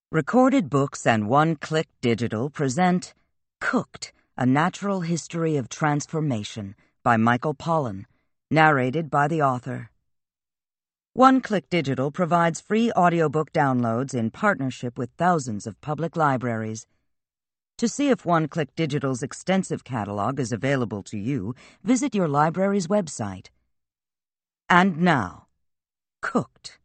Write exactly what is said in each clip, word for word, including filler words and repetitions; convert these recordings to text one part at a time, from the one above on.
Recorded Books and One Click Digital present Cooked, A Natural History of Transformation by Michael Pollan, narrated by the author. One Click Digital provides free audiobook downloads in partnership with thousands of public libraries. To see if One Click Digital's extensive catalog is available to you, visit your library's website. And now, Cooked.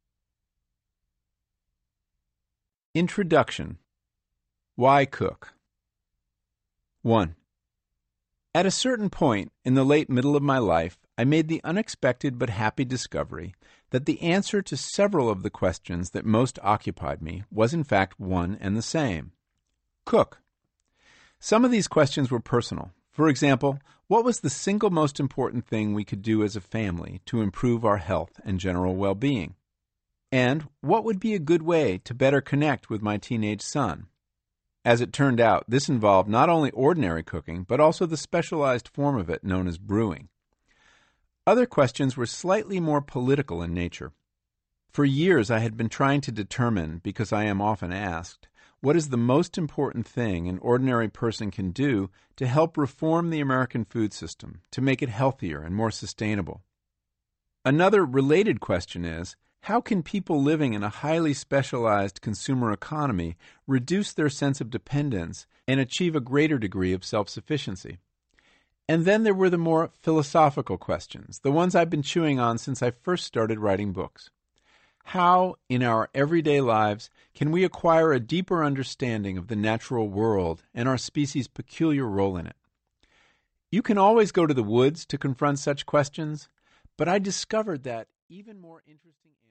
Introduction. Why cook? one. At a certain point in the late middle of my life, I made the unexpected but happy discovery that the answer to several of the questions that most occupied me was in fact one and the same. Cook. Some of these questions were personal. For example, what was the single most important thing we could do as a family to improve our health and general well-being? And what would be a good way to better connect with my teenage son? As it turned out, this involved not only ordinary cooking, but also the specialized form of it known as brewing. Other questions were slightly more political in nature. For years I had been trying to determine, because I am often asked, what is the most important thing an ordinary person can do to help reform the American food system, to make it healthier and more sustainable? Another related question is, how can people living in a highly specialized consumer economy reduce their sense of dependence and achieve a greater degree of self-sufficiency? And then there were the more philosophical questions, the ones I've been chewing on since I first started writing books. How, in our everyday lives, can we acquire a deeper understanding of the natural world and our species' peculiar role in it? You can always go to the woods to confront such questions, but I discovered that even more interesting